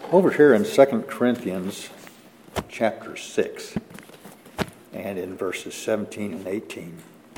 Over here in 2 Corinthians chapter 6 and in verses 17 and 18,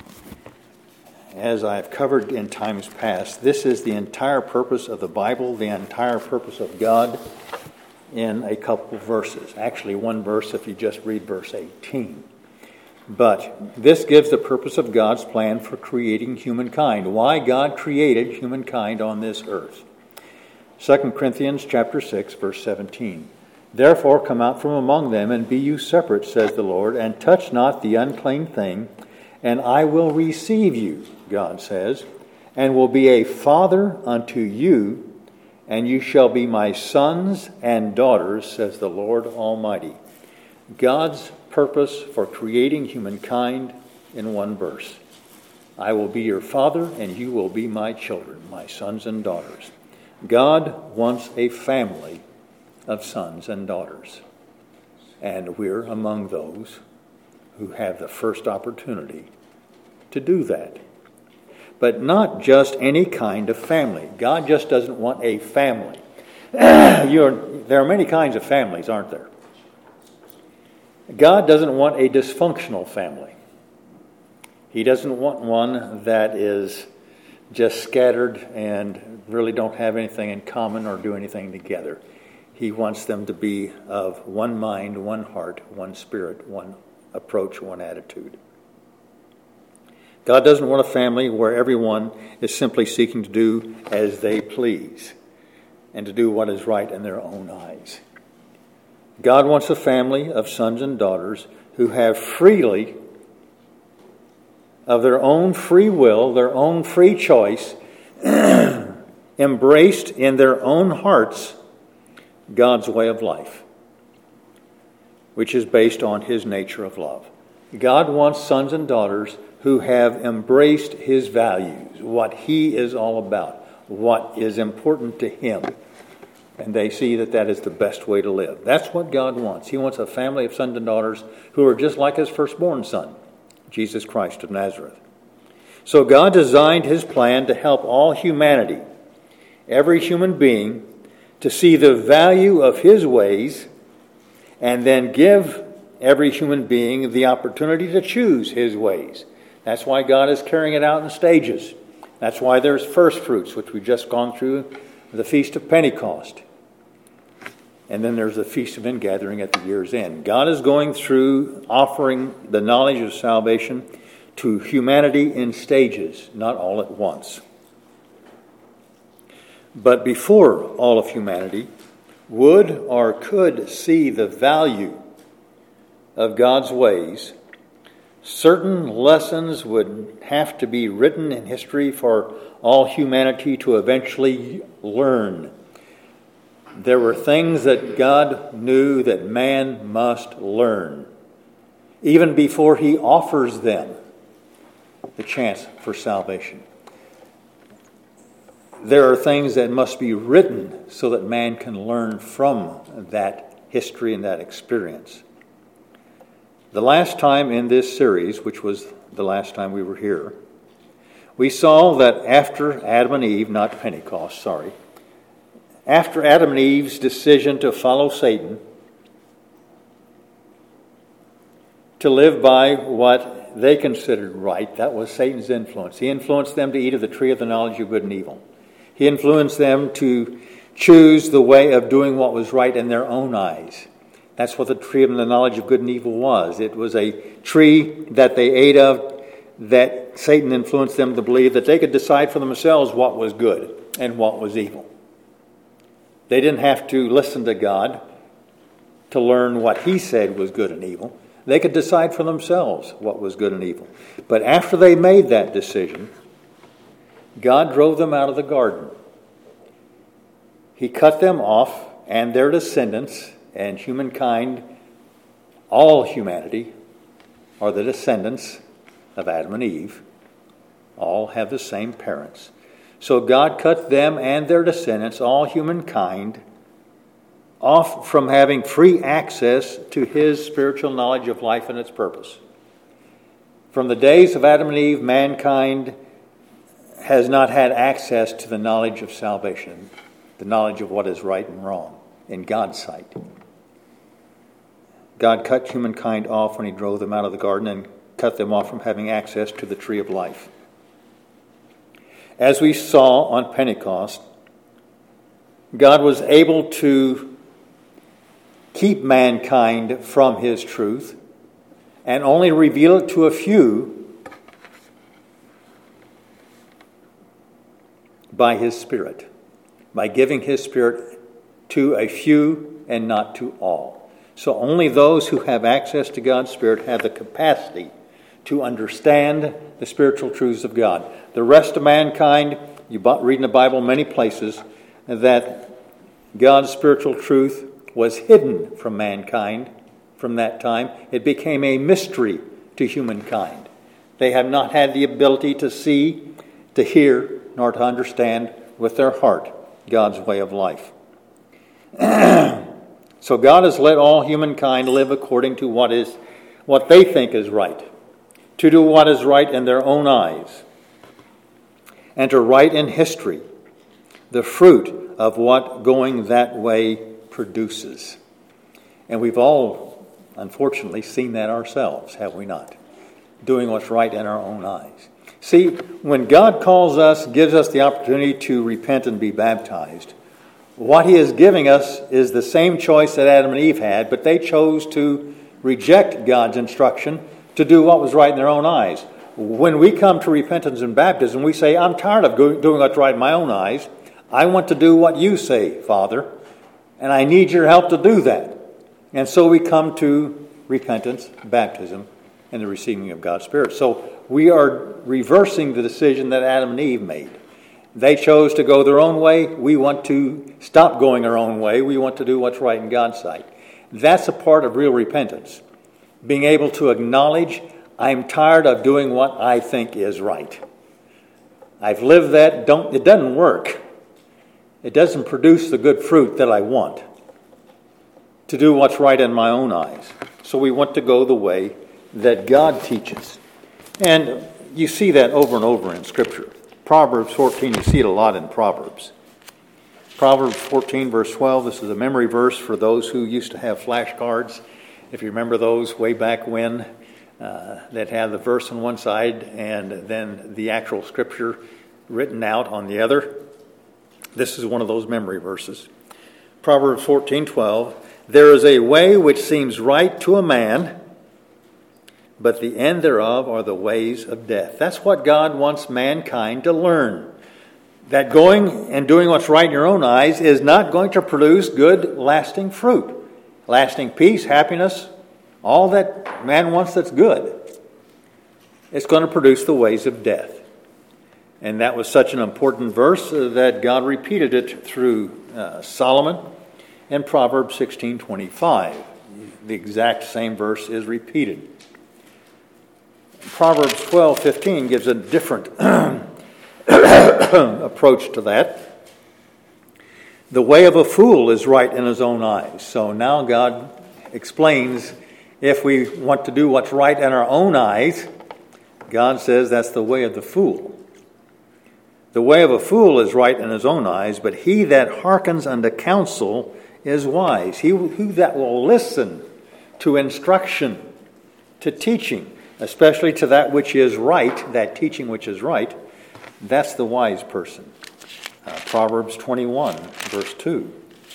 as I've covered in times past, this is the entire purpose of the Bible, the entire purpose of God in a couple of verses. Actually, one verse if you just read verse 18. But this gives the purpose of God's plan for creating humankind, why God created humankind on this earth. 2 Corinthians chapter 6, verse 17. Therefore come out from among them, and be you separate, says the Lord, and touch not the unclean thing, and I will receive you, God says, and will be a father unto you, and you shall be my sons and daughters, says the Lord Almighty. God's purpose for creating humankind in one verse. I will be your father, and you will be my children, my sons and daughters. God wants a family of sons and daughters, and we're among those who have the first opportunity to do that. But not just any kind of family. God just doesn't want a family. There are many kinds of families, aren't there? God doesn't want a dysfunctional family. He doesn't want one that is just scattered and really don't have anything in common or do anything together. He wants them to be of one mind, one heart, one spirit, one approach, one attitude. God doesn't want a family where everyone is simply seeking to do as they please and to do what is right in their own eyes. God wants a family of sons and daughters who have freely, of their own free will, their own free choice, embraced in their own hearts God's way of life, which is based on His nature of love. God wants sons and daughters who have embraced His values, what He is all about, what is important to Him. And they see that that is the best way to live. That's what God wants. He wants a family of sons and daughters who are just like His firstborn Son, Jesus Christ of Nazareth. So God designed His plan to help all humanity, every human being, to see the value of His ways and then give every human being the opportunity to choose His ways. That's why God is carrying it out in stages. That's why there's first fruits, which we've just gone through, the Feast of Pentecost. And then there's the Feast of Ingathering at the year's end. God is going through offering the knowledge of salvation to humanity in stages, not all at once. But before all of humanity would or could see the value of God's ways, certain lessons would have to be written in history for all humanity to eventually learn. There were things that God knew that man must learn, even before He offers them the chance for salvation. There are things that must be written so that man can learn from that history and that experience. The last time in this series, which was the last time we were here, we saw that after Adam and Eve, not Pentecost, after Adam and Eve's decision to follow Satan, to live by what they considered right, that was Satan's influence. He influenced them to eat of the tree of the knowledge of good and evil. He influenced them to choose the way of doing what was right in their own eyes. That's what the tree of the knowledge of good and evil was. It was a tree that they ate of, that Satan influenced them to believe that they could decide for themselves what was good and what was evil. They didn't have to listen to God to learn what He said was good and evil. They could decide for themselves what was good and evil. But after they made that decision, God drove them out of the garden. He cut them off, and their descendants and humankind, all humanity, are the descendants of Adam and Eve. All have the same parents. So God cut them and their descendants, all humankind, off from having free access to His spiritual knowledge of life and its purpose. From the days of Adam and Eve, mankind has not had access to the knowledge of salvation, the knowledge of what is right and wrong in God's sight. God cut humankind off when he drove them out of the garden and cut them off from having access to the tree of life. As we saw on Pentecost, God was able to keep mankind from his truth and only reveal it to a few by his Spirit, by giving his Spirit to a few and not to all. So only those who have access to God's Spirit have the capacity to understand the spiritual truths of God. The rest of mankind, you read in the Bible many places that God's spiritual truth was hidden from mankind from that time. It became a mystery to humankind. They have not had the ability to see, to hear, nor to understand with their heart God's way of life. So God has let all humankind live according to what they think is right, to do what is right in their own eyes, and to write in history the fruit of what going that way produces. And we've all, unfortunately, seen that ourselves, have we not? Doing what's right in our own eyes. See, when God calls us, gives us the opportunity to repent and be baptized, what he is giving us is the same choice that Adam and Eve had, but they chose to reject God's instruction to do what was right in their own eyes. When we come to repentance and baptism, we say, I'm tired of doing what's right in my own eyes. I want to do what you say, Father, and I need your help to do that. And so we come to repentance, baptism, and the receiving of God's Spirit. So we are reversing the decision that Adam and Eve made. They chose to go their own way. We want to stop going our own way. We want to do what's right in God's sight. That's a part of real repentance. Being able to acknowledge, I'm tired of doing what I think is right. I've lived that. It doesn't work. It doesn't produce the good fruit that I want. To do what's right in my own eyes. So we want to go the way that God teaches. And you see that over and over in Scripture. Proverbs 14, you see it a lot in Proverbs. Proverbs 14, verse 12, this is a memory verse for those who used to have flashcards. If you remember those way back when, that had the verse on one side and then the actual Scripture written out on the other. This is one of those memory verses. Proverbs 14:12, there is a way which seems right to a man, but the end thereof are the ways of death. That's what God wants mankind to learn. That going and doing what's right in your own eyes is not going to produce good, lasting fruit. Lasting peace, happiness, all that man wants that's good. It's going to produce the ways of death. And that was such an important verse that God repeated it through Solomon in Proverbs 16:25. The exact same verse is repeated. Proverbs 12:15 gives a different approach to that. The way of a fool is right in his own eyes. So now God explains if we want to do what's right in our own eyes, God says that's the way of the fool. The way of a fool is right in his own eyes, but he that hearkens unto counsel is wise. He that will listen to instruction, to teaching, especially to that which is right, that teaching which is right, that's the wise person. Proverbs 21, verse 2.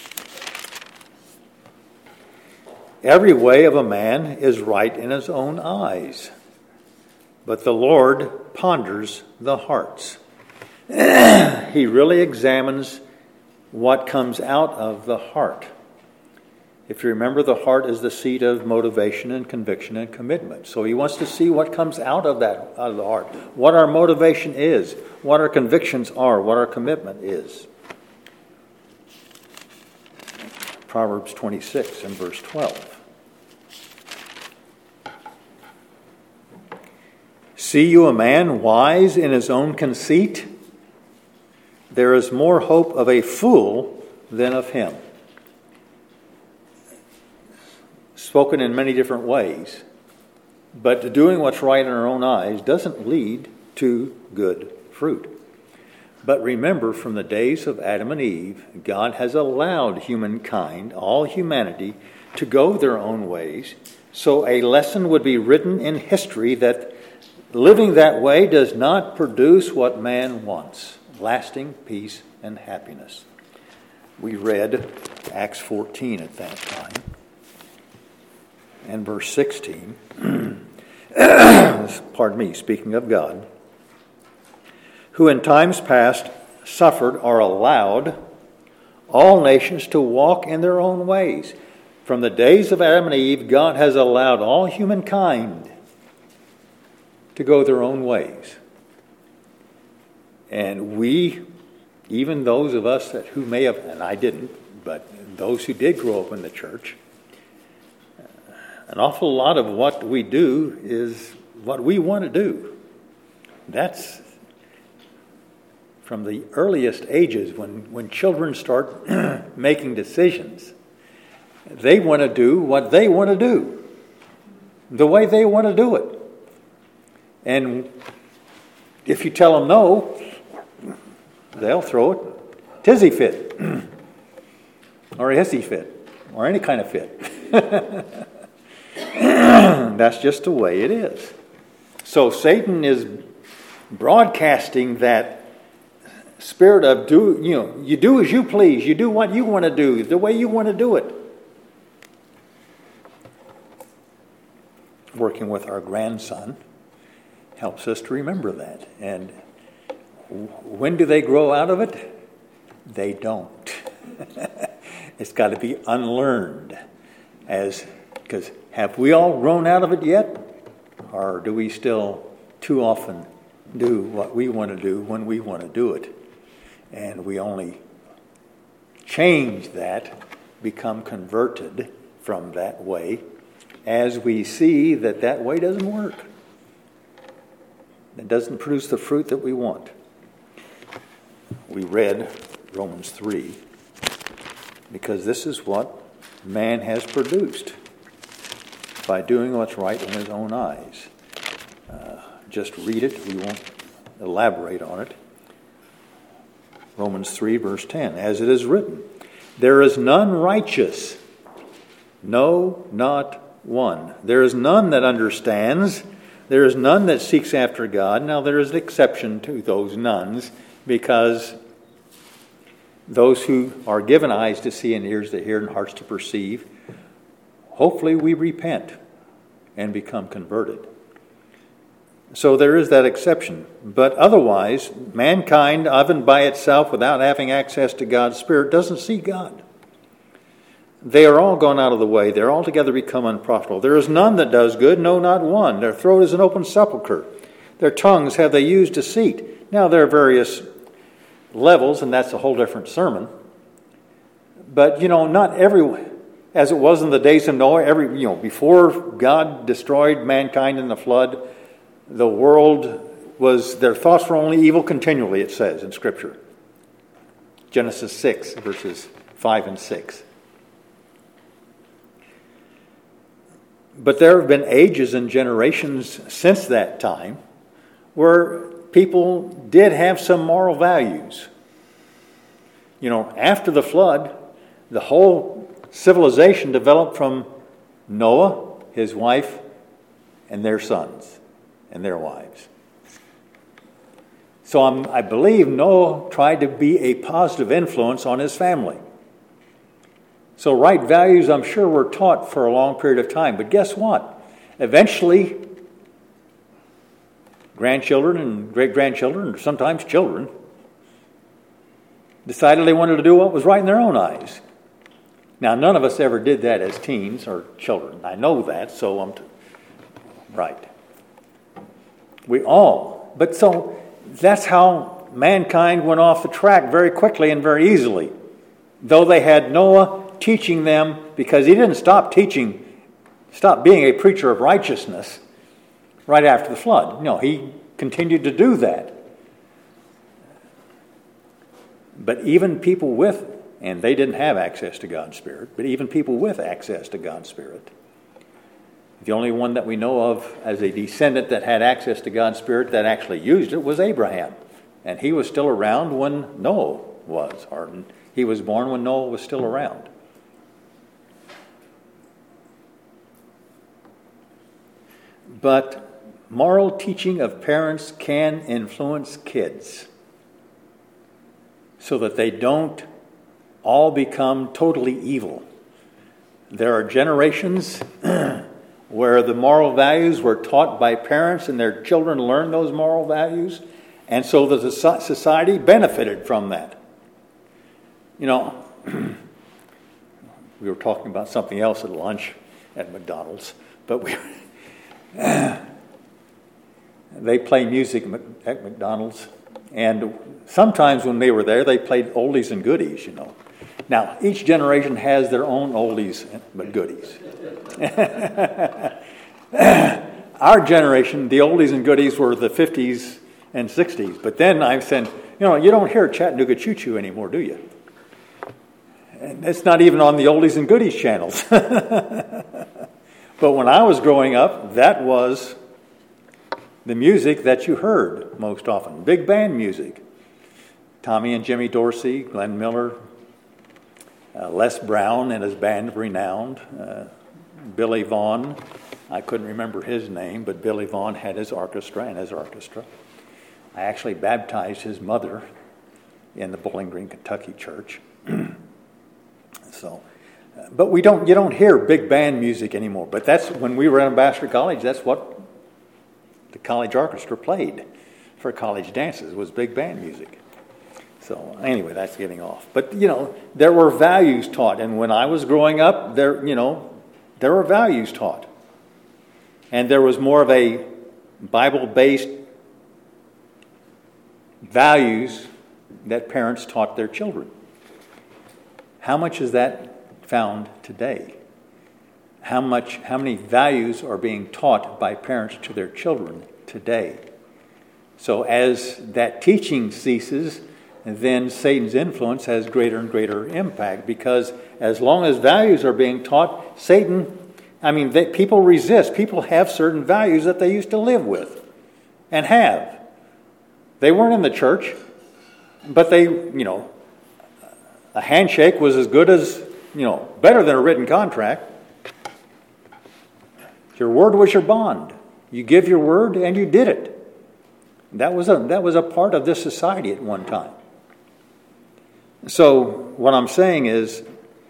Every way of a man is right in his own eyes, but the Lord ponders the hearts. He really examines what comes out of the heart. If you remember, the heart is the seat of motivation and conviction and commitment. So he wants to see what comes out of the heart, what our motivation is, what our convictions are, what our commitment is. Proverbs 26 and verse 12. See you a man wise in his own conceit? There is more hope of a fool than of him. Spoken in many different ways, but doing what's right in our own eyes doesn't lead to good fruit. But remember, from the days of Adam and Eve, God has allowed humankind, all humanity, to go their own ways. So a lesson would be written in history that living that way does not produce what man wants, lasting peace and happiness. We read Acts 14 at that time. And verse 16, pardon me, speaking of God, who in times past suffered or allowed all nations to walk in their own ways. From the days of Adam and Eve, God has allowed all humankind to go their own ways. And we, even those of us who may have, and I didn't, but those who did grow up in the church, an awful lot of what we do is what we want to do. That's from the earliest ages when children start making decisions. They want to do what they want to do, the way they want to do it. And if you tell them no, they'll throw a tizzy fit or a hissy fit or any kind of fit. That's just the way it is. So Satan is broadcasting that spirit of you do as you please, you do what you want to do, the way you want to do it. Working with our grandson helps us to remember that. And when do they grow out of it? They don't. It's got to be unlearned. Because have we all grown out of it yet? Or do we still too often do what we want to do when we want to do it? And we only change that, become converted from that way, as we see that way doesn't work. It doesn't produce the fruit that we want. We read Romans 3 because this is what man has produced by doing what's right in his own eyes. Just read it. We won't elaborate on it. Romans 3, verse 10. As it is written, there is none righteous, no, not one. There is none that understands. There is none that seeks after God. Now there is an exception to those nones, because those who are given eyes to see and ears to hear and hearts to perceive, hopefully we repent and become converted. So there is that exception. But otherwise, mankind, even by itself, without having access to God's Spirit, doesn't see God. They are all gone out of the way. They're altogether become unprofitable. There is none that does good, no, not one. Their throat is an open sepulchre. Their tongues have they used deceit. Now there are various levels, and that's a whole different sermon. But, not everyone, as it was in the days of Noah, before God destroyed mankind in the flood, the world their thoughts were only evil continually, it says in Scripture. Genesis 6, verses 5 and 6. But there have been ages and generations since that time where people did have some moral values. After the flood, the whole civilization developed from Noah, his wife, and their sons and their wives. So I believe Noah tried to be a positive influence on his family. So right values, I'm sure, were taught for a long period of time. But guess what? Eventually, grandchildren and great-grandchildren, or sometimes children, decided they wanted to do what was right in their own eyes. Now, none of us ever did that as teens or children. I know that, so I'm right. We all. But so that's how mankind went off the track very quickly and very easily. Though they had Noah teaching them, because he didn't stop being a preacher of righteousness right after the flood. No, he continued to do that. But even people and they didn't have access to God's Spirit, but even people with access to God's Spirit. The only one that we know of as a descendant that had access to God's Spirit that actually used it was Abraham. And he was still around when Noah was. Or he was born when Noah was still around. But moral teaching of parents can influence kids so that they don't all become totally evil. There are generations where the moral values were taught by parents and their children learned those moral values, and so the society benefited from that. You know, we were talking about something else at lunch at McDonald's, but they play music at McDonald's, and sometimes when they were there, they played oldies and goodies, you know. Now, each generation has their own oldies but goodies. Our generation, the oldies and goodies were the 50s and 60s. But then I said, you know, you don't hear Chattanooga Choo Choo anymore, do you? And it's not even on the oldies and goodies channels. But when I was growing up, that was the music that you heard most often. Big band music. Tommy and Jimmy Dorsey, Glenn Miller, Les Brown and his band of renowned, Billy Vaughn. I couldn't remember his name, but Billy Vaughn had his orchestra and his orchestra. I actually baptized his mother in the Bowling Green, Kentucky church. But you don't hear big band music anymore. But that's when we were at Ambassador College. That's what the college orchestra played for college dances was big band music. So anyway, that's getting off. But, you know, there were values taught. And when I was growing up, there were values taught. And there was more of a Bible-based values that parents taught their children. How much is that found today? How many values are being taught by parents to their children today? So as that teaching ceases, then Satan's influence has greater and greater impact, because as long as values are being taught, people resist. People have certain values that they used to live with and have. They weren't in the church, but a handshake was as good as, better than a written contract. Your word was your bond. You give your word and you did it. That was a part of this society at one time. So what I'm saying is,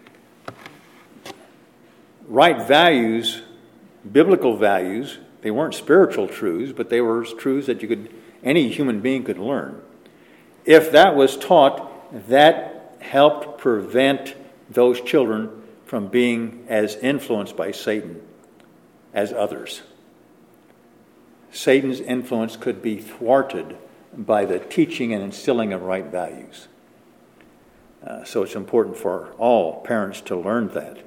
right values, biblical values, they weren't spiritual truths, but they were truths that any human being could learn. If that was taught, that helped prevent those children from being as influenced by Satan as others. Satan's influence could be thwarted by the teaching and instilling of right values. So it's important for all parents to learn that.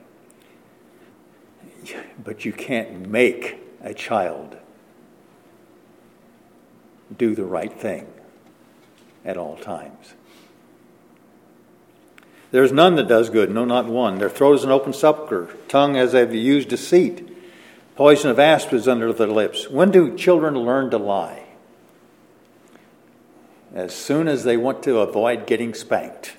But you can't make a child do the right thing at all times. There's none that does good, no, not one. Their throat is an open sepulchre, tongue as they've used deceit. Poison of asp is under their lips. When do children learn to lie? As soon as they want to avoid getting spanked.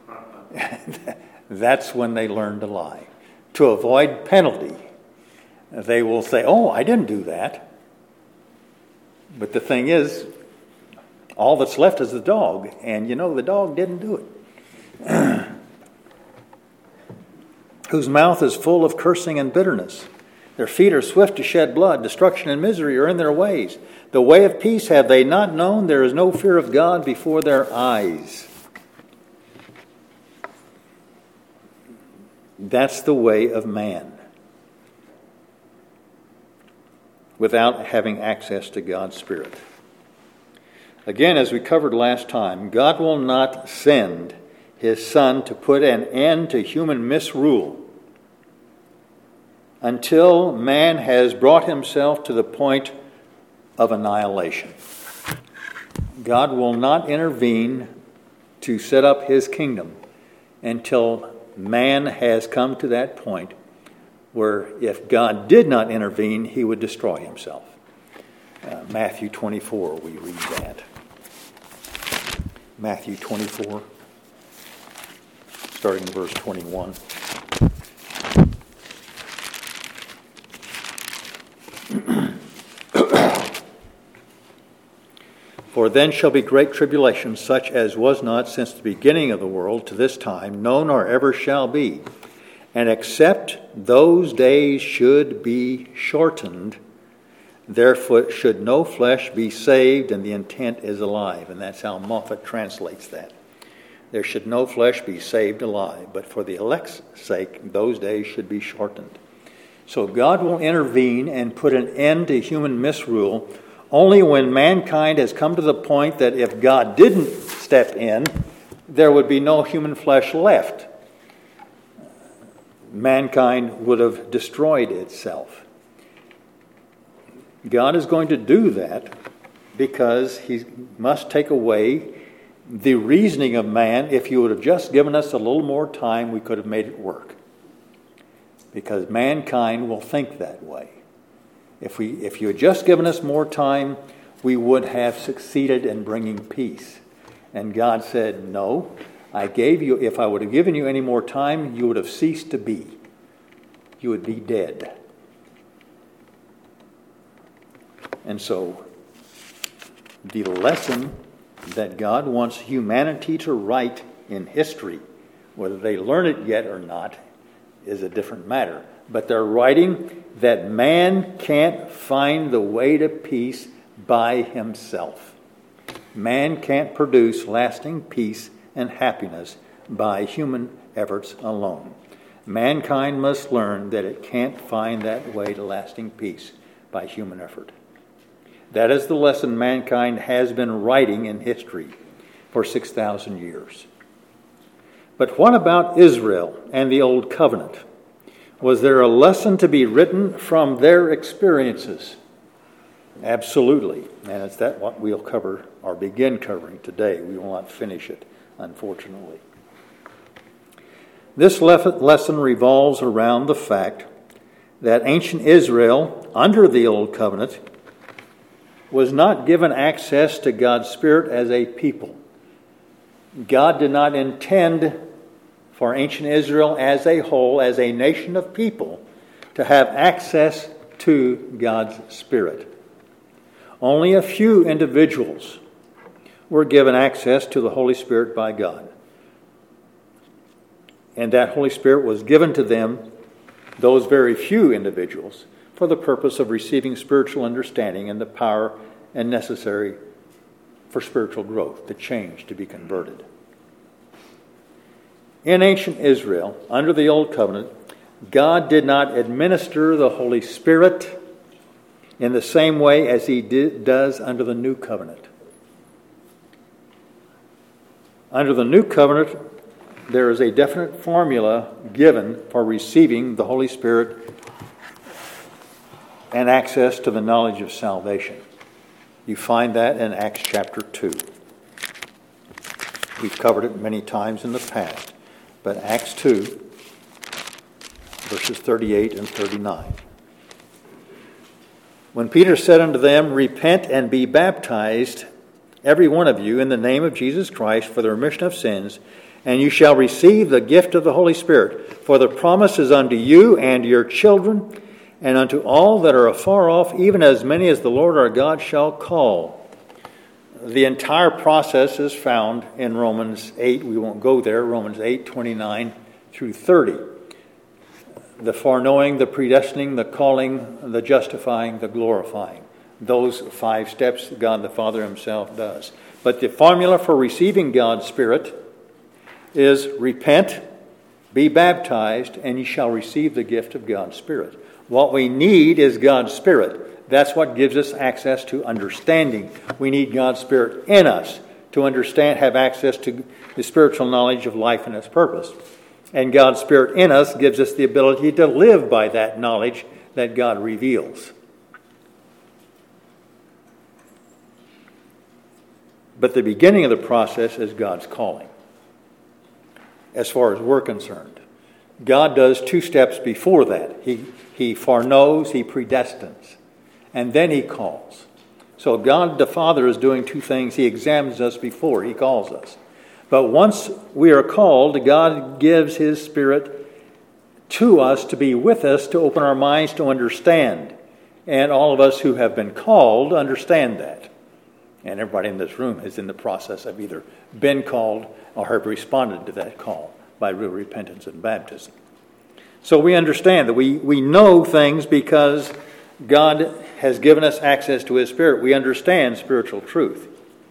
That's when they learn to lie. To avoid penalty, they will say, "Oh, I didn't do that." But the thing is, all that's left is the dog, and the dog didn't do it. Whose mouth is full of cursing and bitterness. Their feet are swift to shed blood. Destruction and misery are in their ways. The way of peace have they not known. There is no fear of God before their eyes. That's the way of man, without having access to God's Spirit. Again, as we covered last time, God will not send His Son to put an end to human misrule until man has brought himself to the point of annihilation. God will not intervene to set up His kingdom until man has come to that point where if God did not intervene, He would destroy Himself. Matthew 24, we read that. Matthew 24, starting in verse 21. For then shall be great tribulation, such as was not since the beginning of the world to this time, no, nor ever shall be. And except those days should be shortened, therefore should no flesh be saved, and the intent is alive. And that's how Moffat translates that. There should no flesh be saved alive, but for the elect's sake, those days should be shortened. So God will intervene and put an end to human misrule only when mankind has come to the point that if God didn't step in, there would be no human flesh left. Mankind would have destroyed itself. God is going to do that because he must take away the reasoning of man. If he would have just given us a little more time, we could have made it work. Because mankind will think that way. If you had just given us more time, we would have succeeded in bringing peace. And God said, no, if I would have given you any more time, you would have ceased to be. You would be dead. And so, the lesson that God wants humanity to write in history, whether they learn it yet or not, is a different matter. But they're writing that man can't find the way to peace by himself. Man can't produce lasting peace and happiness by human efforts alone. Mankind must learn that it can't find that way to lasting peace by human effort. That is the lesson mankind has been writing in history for 6,000 years. But what about Israel and the Old Covenant? Was there a lesson to be written from their experiences? Absolutely. And it's that what we'll cover or begin covering today. We will not finish it, unfortunately. This lesson revolves around the fact that ancient Israel, under the Old Covenant, was not given access to God's Spirit as a people. God did not intend for ancient Israel as a whole, as a nation of people, to have access to God's Spirit. Only a few individuals were given access to the Holy Spirit by God. And that Holy Spirit was given to them, those very few individuals, for the purpose of receiving spiritual understanding and the power and necessary for spiritual growth, to change, to be converted. In ancient Israel, under the Old Covenant, God did not administer the Holy Spirit in the same way as he does under the New Covenant. Under the New Covenant, there is a definite formula given for receiving the Holy Spirit and access to the knowledge of salvation. You find that in Acts chapter 2. We've covered it many times in the past. But Acts 2, verses 38 and 39. When Peter said unto them, Repent and be baptized, every one of you, in the name of Jesus Christ, for the remission of sins, and you shall receive the gift of the Holy Spirit. For the promise is unto you and your children, and unto all that are afar off, even as many as the Lord our God shall call. The entire process is found in Romans 8. We won't go there. Romans 8, 29 through 30. The foreknowing, the predestining, the calling, the justifying, the glorifying. Those 5 steps God the Father himself does. But the formula for receiving God's Spirit is repent, be baptized, and ye shall receive the gift of God's Spirit. What we need is God's Spirit. That's what gives us access to understanding. We need God's Spirit in us to understand, have access to the spiritual knowledge of life and its purpose. And God's Spirit in us gives us the ability to live by that knowledge that God reveals. But the beginning of the process is God's calling, as far as we're concerned. God does 2 steps before that. He foreknows, he predestines. And then he calls. So God the Father is doing two things. He examines us before He calls us. But once we are called, God gives His Spirit to us to be with us, to open our minds to understand. And all of us who have been called understand that. And everybody in this room is in the process of either been called or have responded to that call by real repentance and baptism. So we understand that we know things because God has given us access to His Spirit. We understand spiritual truth.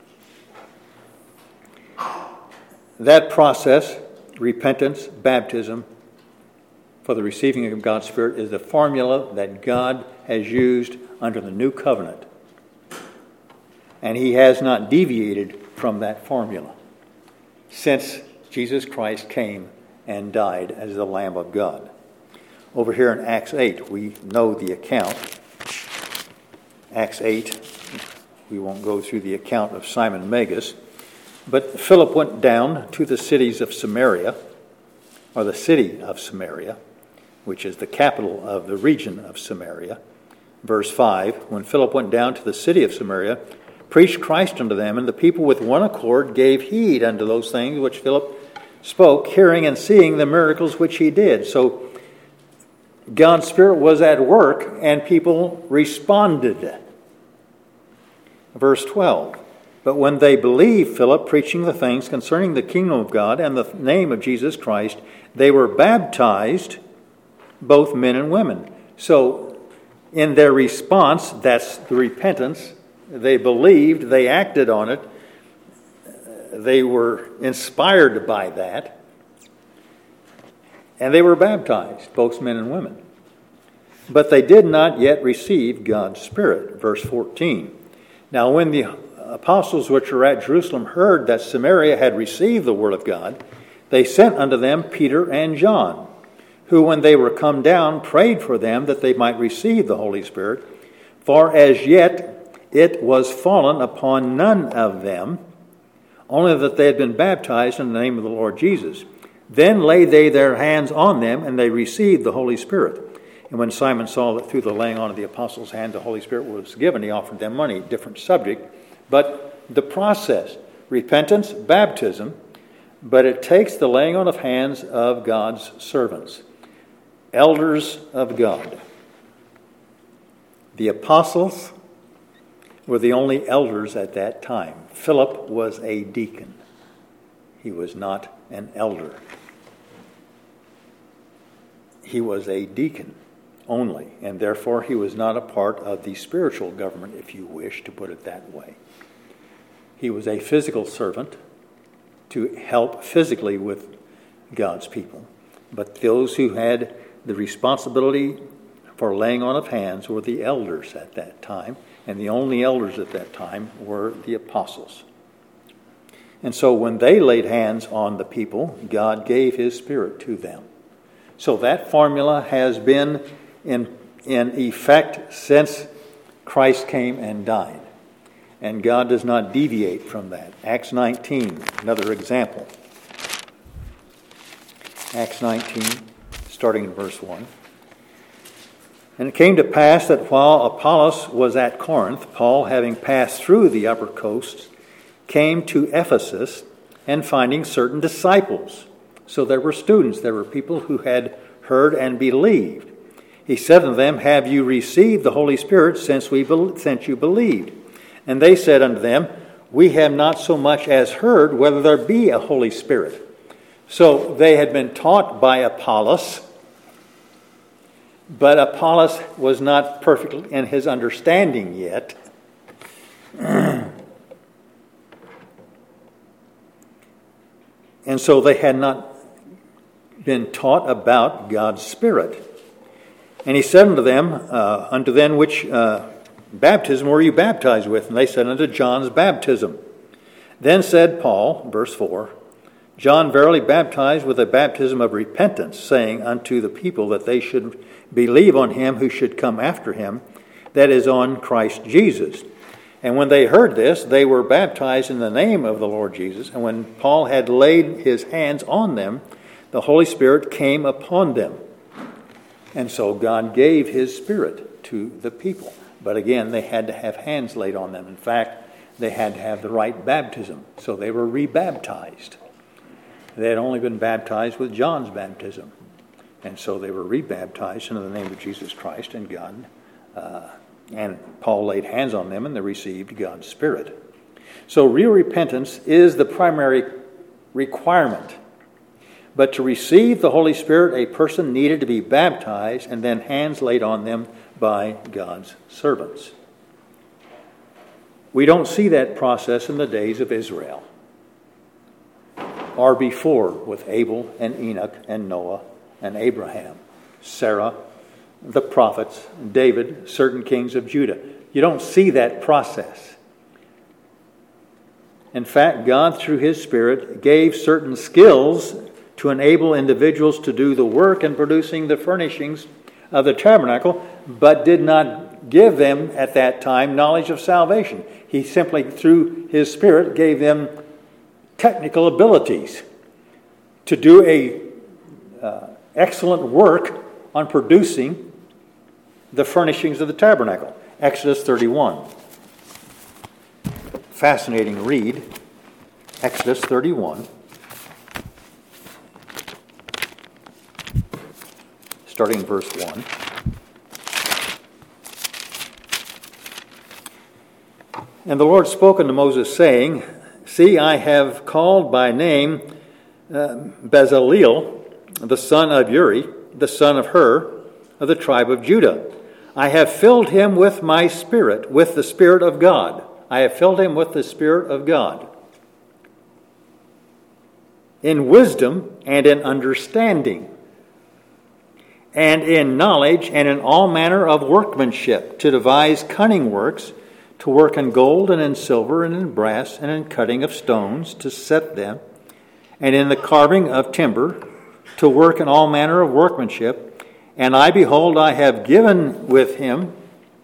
That process, repentance, baptism, for the receiving of God's Spirit, is the formula that God has used under the new covenant. And He has not deviated from that formula since Jesus Christ came and died as the Lamb of God. Over here in Acts 8, we know the account. Acts 8, we won't go through the account of Simon Magus, but Philip went down to the cities of Samaria, or the city of Samaria, which is the capital of the region of Samaria. Verse 5, when Philip went down to the city of Samaria, preached Christ unto them, and the people with one accord gave heed unto those things which Philip spoke, hearing and seeing the miracles which he did. So God's Spirit was at work, and people responded. Verse 12, but when they believed Philip preaching the things concerning the kingdom of God and the name of Jesus Christ, they were baptized, both men and women. So in their response, that's the repentance. They believed, they acted on it, they were inspired by that, and they were baptized, both men and women. But they did not yet receive God's Spirit. Verse 14. Now when the apostles which were at Jerusalem heard that Samaria had received the word of God, they sent unto them Peter and John, who when they were come down prayed for them that they might receive the Holy Spirit, for as yet it was fallen upon none of them, only that they had been baptized in the name of the Lord Jesus. Then laid they their hands on them, and they received the Holy Spirit. And when Simon saw that through the laying on of the apostles' hand the Holy Spirit was given, he offered them money. Different subject. But the process, repentance, baptism, but it takes the laying on of hands of God's servants, elders of God. The apostles were the only elders at that time. Philip was a deacon. He was not an elder. He was a deacon only, and therefore he was not a part of the spiritual government, if you wish to put it that way. He was a physical servant to help physically with God's people. But those who had the responsibility for laying on of hands were the elders at that time, and the only elders at that time were the apostles. And so when they laid hands on the people, God gave His Spirit to them. So that formula has been in effect since Christ came and died. And God does not deviate from that. Acts 19, another example. Acts 19, starting in verse 1. And it came to pass that while Apollos was at Corinth, Paul, having passed through the upper coasts, came to Ephesus, and finding certain disciples. So there were students, there were people who had heard and believed. He said unto them, have you received the Holy Spirit since you believed? And they said unto them, we have not so much as heard whether there be a Holy Spirit. So they had been taught by Apollos, but Apollos was not perfect in his understanding yet. And so they had not been taught about God's Spirit. And he said unto them, unto them which baptism were you baptized with? And they said, unto John's baptism. Then said Paul, verse 4, John verily baptized with a baptism of repentance, saying unto the people that they should believe on him who should come after him, that is, on Christ Jesus. And when they heard this, they were baptized in the name of the Lord Jesus. And when Paul had laid his hands on them, the Holy Spirit came upon them. And so God gave His Spirit to the people. But again, they had to have hands laid on them. In fact, they had to have the right baptism, so they were rebaptized. They had only been baptized with John's baptism, and so they were rebaptized into the name of Jesus Christ and God. And Paul laid hands on them, and they received God's Spirit. So real repentance is the primary requirement. But to receive the Holy Spirit, a person needed to be baptized and then hands laid on them by God's servants. We don't see that process in the days of Israel or before with Abel and Enoch and Noah and Abraham, Sarah, the prophets, David, certain kings of Judah. You don't see that process. In fact, God, through His Spirit, gave certain skills to enable individuals to do the work in producing the furnishings of the tabernacle, but did not give them at that time knowledge of salvation. He simply, through His Spirit, gave them technical abilities to do excellent work on producing the furnishings of the tabernacle. Exodus 31. Fascinating read. Exodus 31. Starting in verse 1. And the Lord spoke unto Moses, saying, See, I have called by name Bezaleel, the son of Uri, the son of Hur, of the tribe of Judah. I have filled him with my Spirit, with the Spirit of God. I have filled him with the Spirit of God, in wisdom and in understanding, and in knowledge and in all manner of workmanship, to devise cunning works, to work in gold and in silver and in brass and in cutting of stones, to set them, and in the carving of timber, to work in all manner of workmanship. And I, behold, I have given with him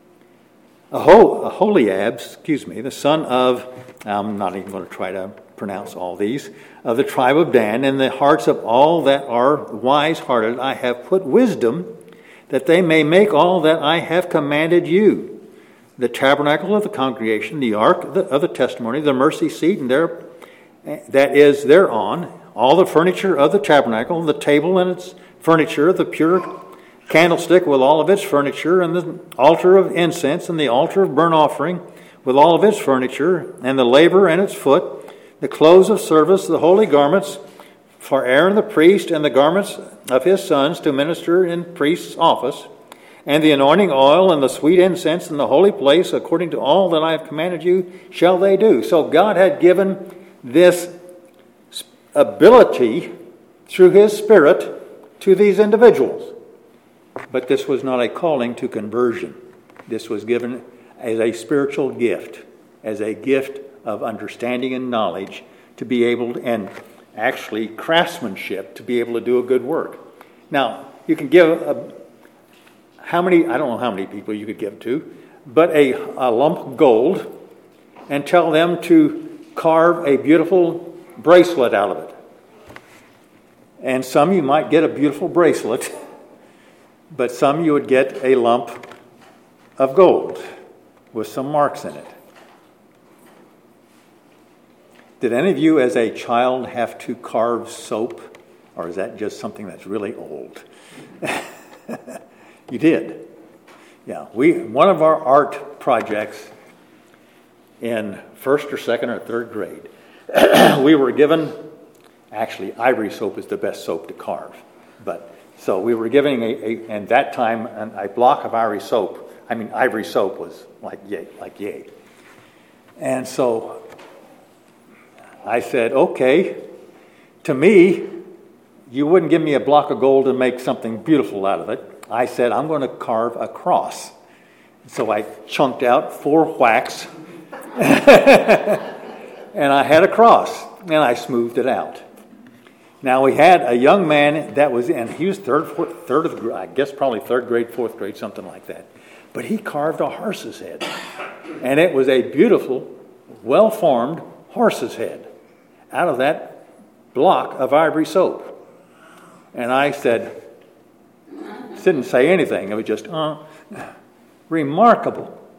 Aholiab, the son of, I'm not even going to try to pronounce all these, of the tribe of Dan. In the hearts of all that are wise-hearted I have put wisdom, that they may make all that I have commanded you. The tabernacle of the congregation, the ark of the testimony, the mercy seat, and that is thereon, all the furniture of the tabernacle, the table and its furniture, the pure candlestick with all of its furniture, and the altar of incense, and the altar of burnt offering with all of its furniture, and the laver and its foot, the clothes of service, the holy garments for Aaron the priest, and the garments of his sons to minister in priest's office, and the anointing oil and the sweet incense in the holy place, according to all that I have commanded you, shall they do. So God had given this ability through His Spirit to these individuals. But this was not a calling to conversion. This was given as a spiritual gift, as a gift of understanding and knowledge to be able to, and actually craftsmanship to be able to do a good work. Now, you can give I don't know how many people you could give to, but a lump of gold and tell them to carve a beautiful bracelet out of it. And some you might get a beautiful bracelet, but some you would get a lump of gold with some marks in it. Did any of you as a child have to carve soap? Or is that just something that's really old? You did. Yeah. One of our art projects in first or second or third grade, we were given, actually ivory soap is the best soap to carve. So we were giving and that time, a block of ivory soap. I mean, ivory soap was like yay. And so I said, okay, to me, you wouldn't give me a block of gold and make something beautiful out of it. I said, I'm going to carve a cross. So I chunked out 4 whacks, and I had a cross, and I smoothed it out. Now, we had a young man that was, and he was third of the, I guess probably third grade, fourth grade, something like that. But he carved a horse's head. And it was a beautiful, well-formed horse's head out of that block of ivory soap. And I didn't say anything. It was just, remarkable.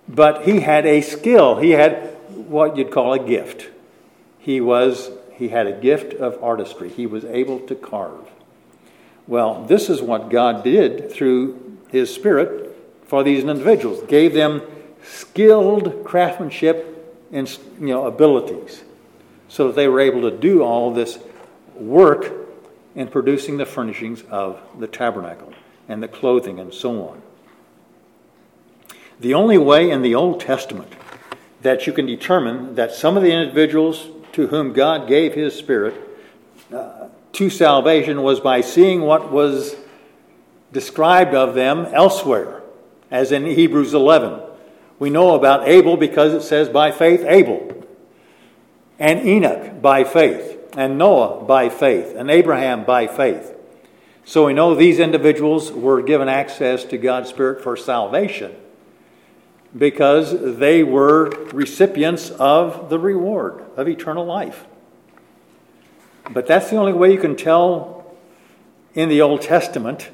But he had a skill. He had what you'd call a gift. He had a gift of artistry. He was able to carve. Well, this is what God did through His Spirit for these individuals. Gave them skilled craftsmanship and abilities, so that they were able to do all this work in producing the furnishings of the tabernacle and the clothing and so on. The only way in the Old Testament that you can determine that some of the individuals to whom God gave His Spirit to salvation was by seeing what was described of them elsewhere, as in Hebrews 11. We know about Abel because it says by faith Abel, and Enoch by faith, and Noah by faith, and Abraham by faith. So we know these individuals were given access to God's Spirit for salvation because they were recipients of the reward of eternal life. But that's the only way you can tell in the Old Testament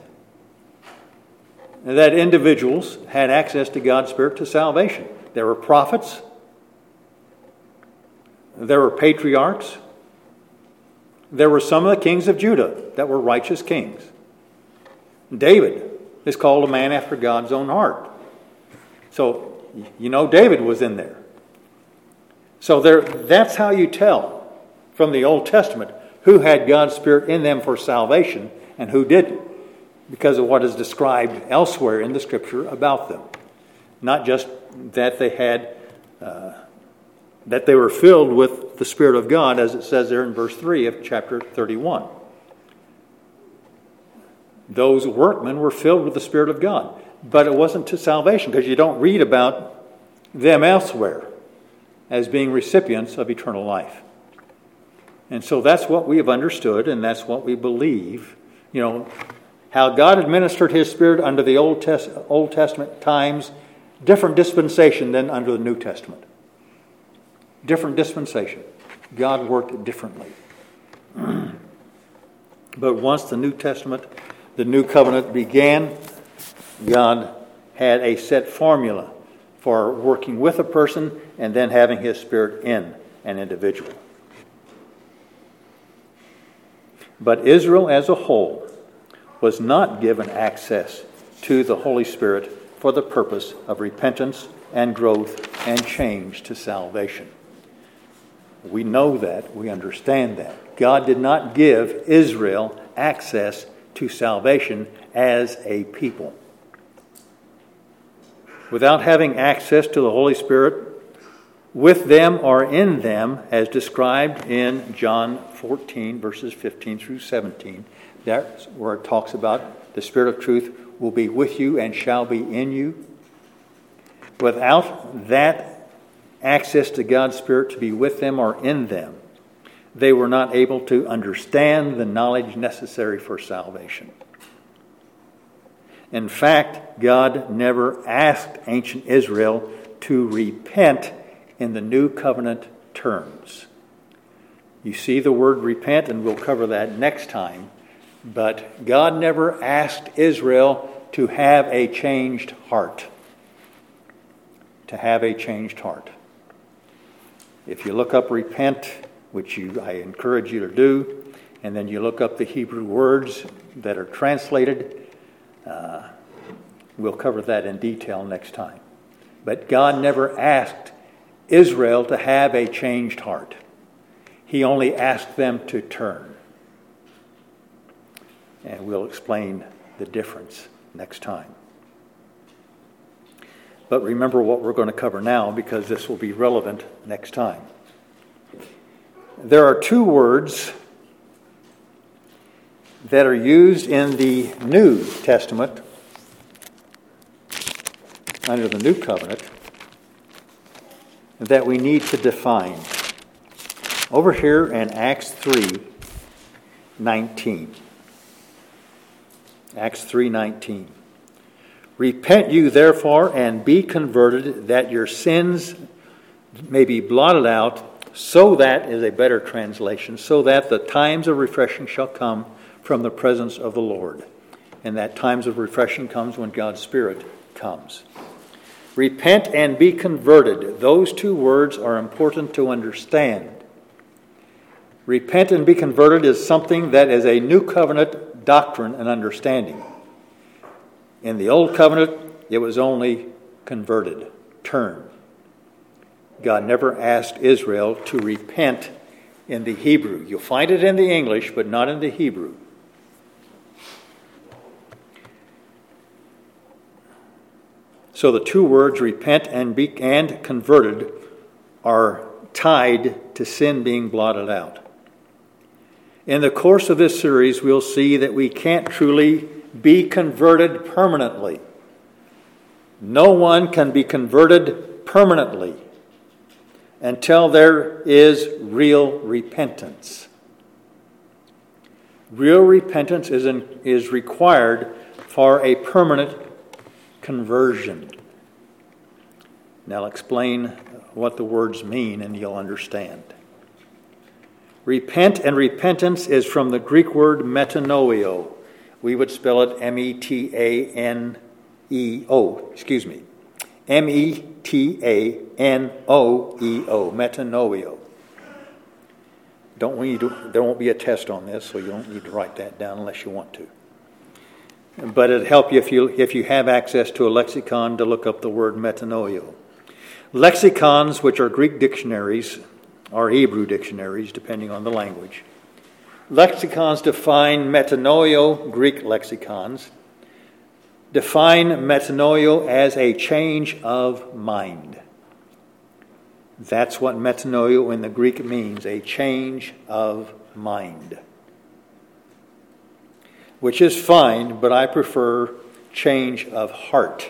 that individuals had access to God's Spirit to salvation. There were prophets, there were patriarchs, there were some of the kings of Judah that were righteous kings. David is called a man after God's own heart. So, David was in there. So that's how you tell from the Old Testament who had God's Spirit in them for salvation and who didn't, because of what is described elsewhere in the Scripture about them. Not just that they had, that they were filled with the Spirit of God, as it says there in verse 3 of chapter 31. Those workmen were filled with the Spirit of God. But it wasn't to salvation, because you don't read about them elsewhere as being recipients of eternal life. And so that's what we have understood, and that's what we believe. How God administered His Spirit under the Old Testament times, different dispensation than under the New Testament. Different dispensation. God worked differently. But once the New Testament, the New Covenant began, God had a set formula for working with a person and then having His Spirit in an individual. But Israel as a whole was not given access to the Holy Spirit for the purpose of repentance and growth and change to salvation. We know that. We understand that. God did not give Israel access to salvation as a people. Without having access to the Holy Spirit with them or in them, as described in John 14, verses 15 through 17, that's where it talks about the Spirit of truth will be with you and shall be in you. Without that access to God's Spirit to be with them or in them, they were not able to understand the knowledge necessary for salvation. In fact, God never asked ancient Israel to repent in the New Covenant terms. You see the word repent, and we'll cover that next time. But God never asked Israel to have a changed heart. To have a changed heart. If you look up repent, which I encourage you to do, and then you look up the Hebrew words that are translated, we'll cover that in detail next time. But God never asked Israel to have a changed heart. He only asked them to turn. And we'll explain the difference next time. But remember what we're going to cover now, because this will be relevant next time. There are two words that are used in the New Testament under the New Covenant that we need to define. Over here in Acts 3:19. Acts 3:19. Repent you therefore and be converted, that your sins may be blotted out, so that is a better translation, so that the times of refreshing shall come from the presence of the Lord. And that times of refreshing comes when God's Spirit comes. Repent and be converted. Those two words are important to understand. Repent and be converted is something that is a new covenant doctrine and understanding. In the old covenant, it was only converted, turn. God never asked Israel to repent in the Hebrew. You'll find it in the English, but not in the Hebrew. So the two words, repent and be and converted, are tied to sin being blotted out. In the course of this series, we'll see that we can't truly be converted permanently. No one can be converted permanently until there is real repentance. Real repentance is required for a permanent conversion. Now I'll explain what the words mean and you'll understand. Repent and repentance is from the Greek word metanoeo. We would spell it metaneo. Metanoeo. Metanoeo. There won't be a test on this, so you don't need to write that down unless you want to. But it'll help you if you have access to a lexicon to look up the word metanoeo. Lexicons, which are Greek dictionaries, or Hebrew dictionaries, depending on the language. Lexicons define metanoeo, Greek lexicons, define metanoeo as a change of mind. That's what metanoeo in the Greek means, a change of mind. Which is fine, but I prefer change of heart.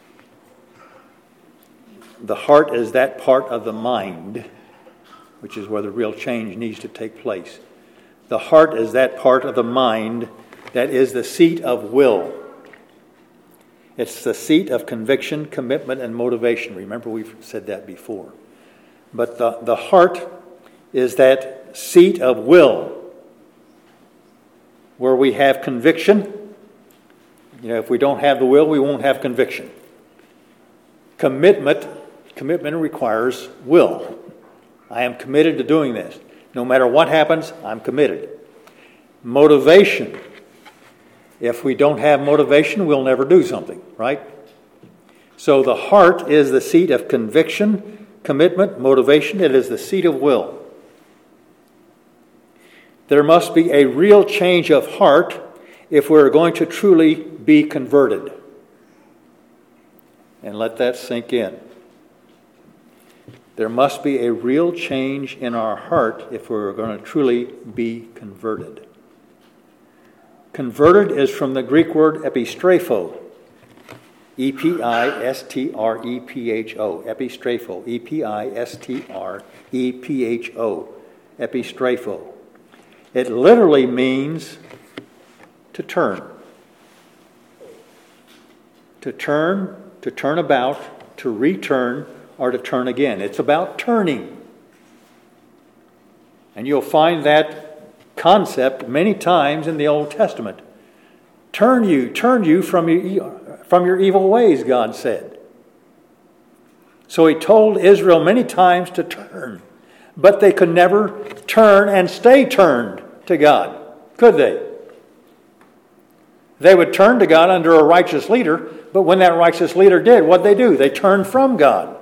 The heart is that part of the mind, which is where the real change needs to take place. The heart is that part of the mind that is the seat of will. It's the seat of conviction, commitment, and motivation. Remember, we've said that before. But the heart is that seat of will where we have conviction. If we don't have the will, we won't have conviction. Commitment requires will. I am committed to doing this. No matter what happens, I'm committed. Motivation. If we don't have motivation, we'll never do something, right? So the heart is the seat of conviction, commitment, motivation. It is the seat of will. There must be a real change of heart if we're going to truly be converted. And let that sink in. There must be a real change in our heart if we're going to truly be converted. Converted is from the Greek word epistrepho. E-P-I-S-T-R-E-P-H-O. Epistrepho. E-P-I-S-T-R-E-P-H-O. Epistrepho. It literally means to turn. To turn about, to return, or to turn again. It's about turning. And you'll find that concept many times in the Old Testament. Turn you from your evil ways, God said. So he told Israel many times to turn, but they could never turn and stay turned to God, could they? They would turn to God under a righteous leader, but when that righteous leader did, what'd they do? They turned from God.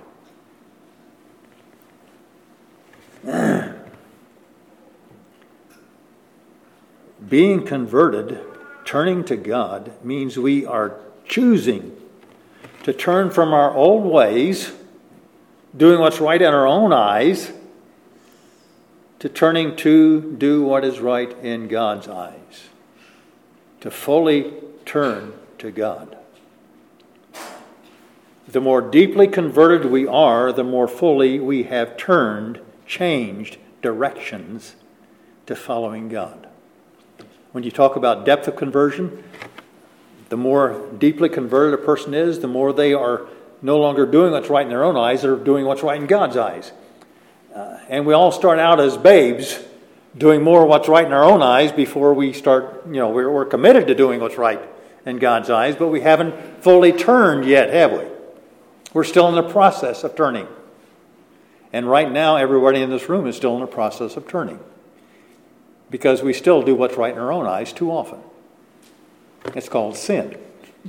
Being converted, turning to God, means we are choosing to turn from our old ways, doing what's right in our own eyes, to turning to do what is right in God's eyes. To fully turn to God. The more deeply converted we are, the more fully we have changed directions to following God. When you talk about depth of conversion, the more deeply converted a person is, the more they are no longer doing what's right in their own eyes, they're doing what's right in God's eyes. And we all start out as babes doing more what's right in our own eyes before we start, we're committed to doing what's right in God's eyes, but we haven't fully turned yet, have we? We're still in the process of turning. And right now, everybody in this room is still in the process of turning. Because we still do what's right in our own eyes too often. It's called sin.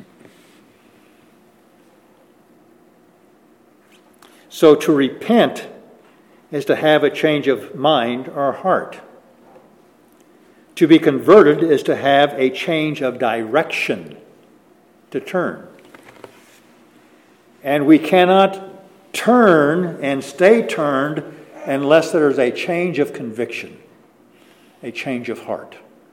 So to repent is to have a change of mind or heart. To be converted is to have a change of direction, to turn. And we cannot turn and stay turned unless there is a change of conviction, a change of heart.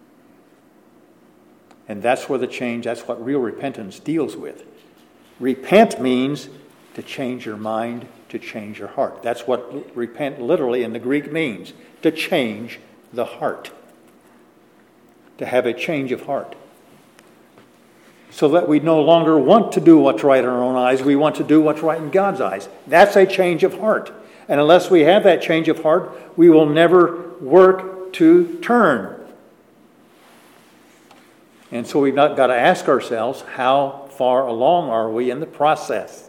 And that's where that's what real repentance deals with. Repent means to change your mind, to change your heart. That's what repent literally in the Greek means, to change the heart. To have a change of heart. So that we no longer want to do what's right in our own eyes, we want to do what's right in God's eyes. That's a change of heart. And unless we have that change of heart, we will never work to turn. And so we've not got to ask ourselves, how far along are we in the process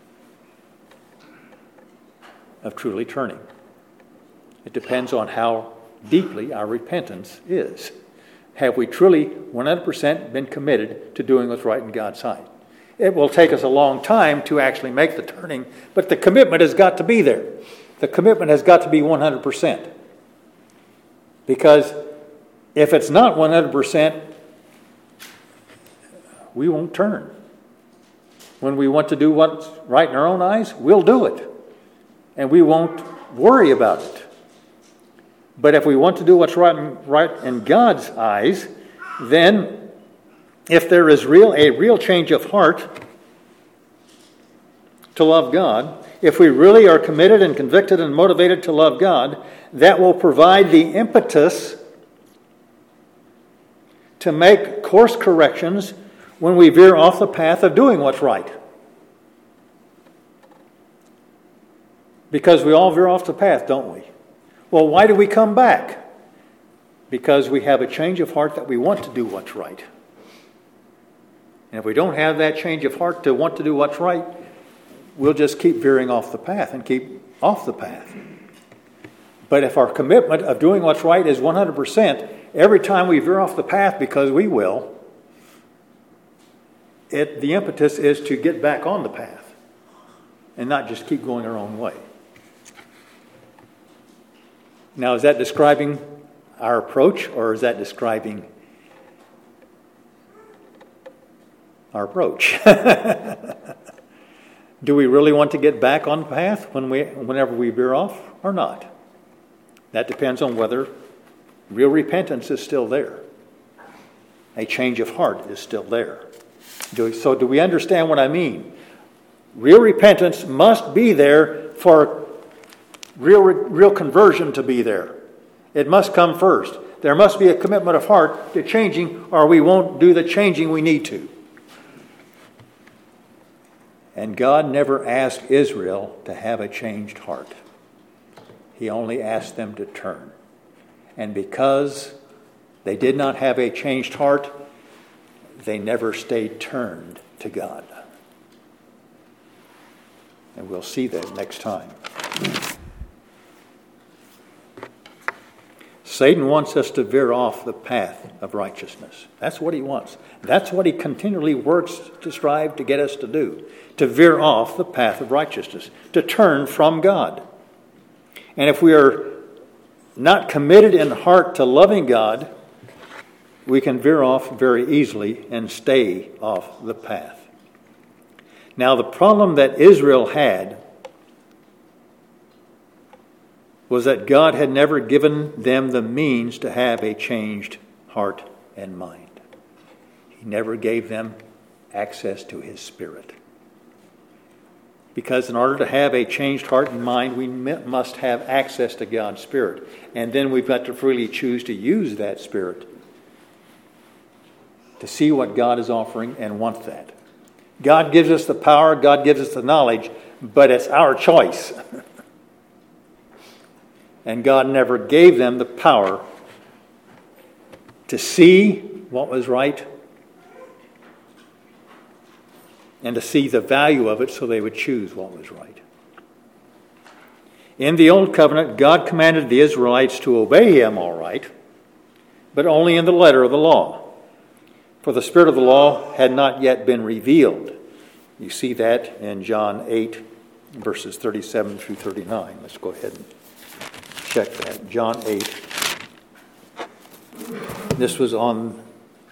of truly turning? It depends on how deeply our repentance is. Have we truly 100% been committed to doing what's right in God's sight? It will take us a long time to actually make the turning, but the commitment has got to be there. The commitment has got to be 100%. Because if it's not 100%, we won't turn. When we want to do what's right in our own eyes, we'll do it. And we won't worry about it. But if we want to do what's right in God's eyes, then if there is a real change of heart to love God, if we really are committed and convicted and motivated to love God, that will provide the impetus to make course corrections when we veer off the path of doing what's right. Because we all veer off the path, don't we? Well, why do we come back? Because we have a change of heart that we want to do what's right. And if we don't have that change of heart to want to do what's right, we'll just keep veering off the path and keep off the path. But if our commitment of doing what's right is 100%, every time we veer off the path, because we will, the impetus is to get back on the path and not just keep going our own way. Now, is that describing our approach, or is that describing our approach? Do we really want to get back on the path whenever we veer off, or not? That depends on whether real repentance is still there. A change of heart is still there. So do we understand what I mean? Real repentance must be there for real conversion to be there. It must come first. There must be a commitment of heart to changing, or we won't do the changing we need to. And God never asked Israel to have a changed heart. He only asked them to turn. And because they did not have a changed heart, they never stayed turned to God. And we'll see that next time. Satan wants us to veer off the path of righteousness. That's what he wants. That's what he continually works to strive to get us to do. To veer off the path of righteousness. To turn from God. And if we are not committed in heart to loving God, we can veer off very easily and stay off the path. Now, the problem that Israel had was that God had never given them the means to have a changed heart and mind. He never gave them access to His Spirit. Because in order to have a changed heart and mind, we must have access to God's Spirit. And then we've got to freely choose to use that Spirit to see what God is offering and want that. God gives us the power, God gives us the knowledge, but it's our choice. And God never gave them the power to see what was right and to see the value of it so they would choose what was right. In the Old Covenant, God commanded the Israelites to obey Him all right, but only in the letter of the law. For the spirit of the law had not yet been revealed. You see that in John 8, verses 37 through 39. Let's go ahead and check that. John 8. This was on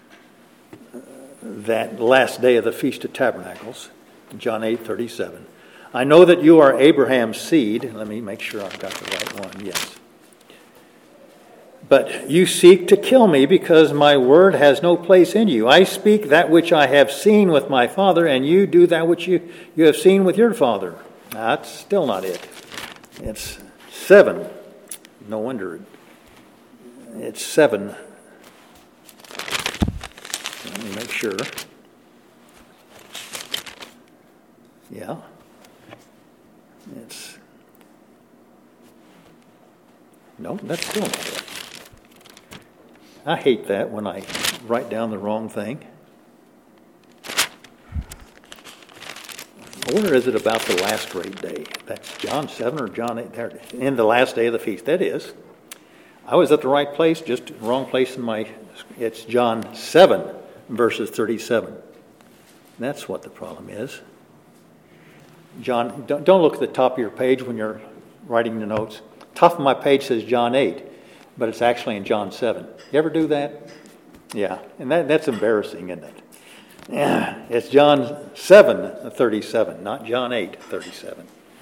that last day of the Feast of Tabernacles. John 8:37. I know that you are Abraham's seed. Let me make sure I've got the right one. Yes. But you seek to kill me because my word has no place in you. I speak that which I have seen with my father, and you do that which you have seen with your father. That's still not it. It's 7. No wonder it's 7. Let me make sure. Yeah. No, that's still not it. I hate that when I write down the wrong thing. Or is it about the last great day? That's John 7 or John 8. There, in the last day of the feast. That is. I was at the right place, just wrong place in my... It's John 7, verses 37. That's what the problem is. John, don't look at the top of your page when you're writing the notes. Top of my page says John 8, but it's actually in John 7. You ever do that? Yeah, and that's embarrassing, isn't it? Yeah, it's John 7:37, not John 8:37.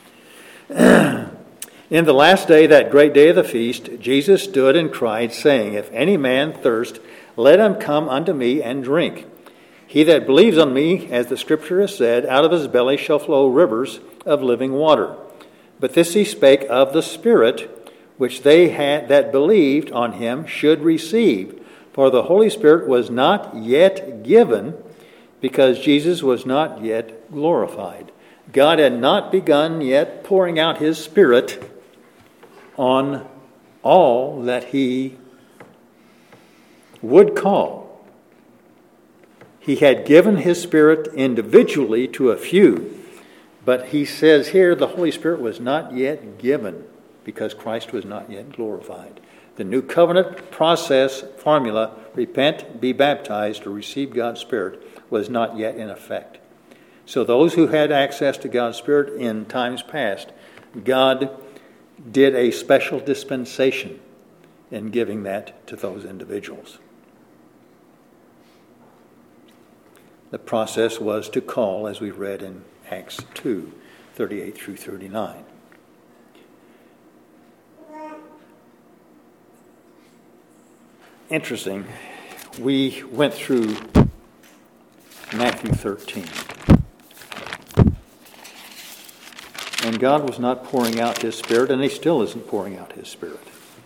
In the last day, that great day of the feast, Jesus stood and cried, saying, If any man thirst, let him come unto me and drink. He that believes on me, as the Scripture has said, out of his belly shall flow rivers of living water. But this he spake of the Spirit, which they had that believed on him should receive. For the Holy Spirit was not yet given, because Jesus was not yet glorified. God had not begun yet pouring out His Spirit on all that He would call. He had given His Spirit individually to a few, but He says here the Holy Spirit was not yet given because Christ was not yet glorified. The new covenant process formula, repent, be baptized, or receive God's Spirit, was not yet in effect. So those who had access to God's Spirit in times past, God did a special dispensation in giving that to those individuals. The process was to call, as we read in Acts 2:38 through 39. Interesting. We went through Matthew 13. And God was not pouring out His Spirit, and He still isn't pouring out His Spirit.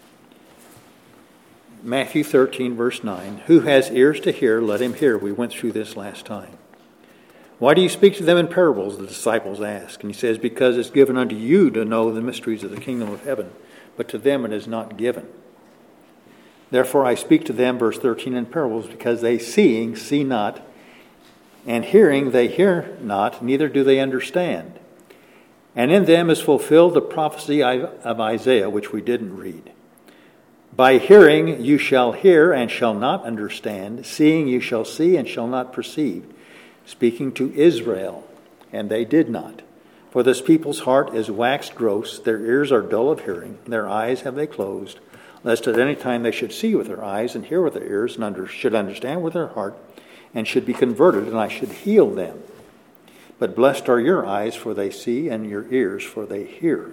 Matthew 13, verse 9. Who has ears to hear, let him hear. We went through this last time. Why do you speak to them in parables? The disciples ask. And He says, because it's given unto you to know the mysteries of the kingdom of heaven, but to them it is not given. Therefore I speak to them, verse 13, in parables, because they seeing see not, and hearing they hear not, neither do they understand. And in them is fulfilled the prophecy of Isaiah, which we didn't read. By hearing you shall hear and shall not understand, seeing you shall see and shall not perceive. Speaking to Israel, and they did not. For this people's heart is waxed gross, their ears are dull of hearing, their eyes have they closed, lest at any time they should see with their eyes and hear with their ears and should understand with their heart and should be converted, and I should heal them. But blessed are your eyes, for they see, and your ears, for they hear.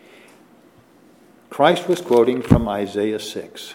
Christ was quoting from Isaiah 6,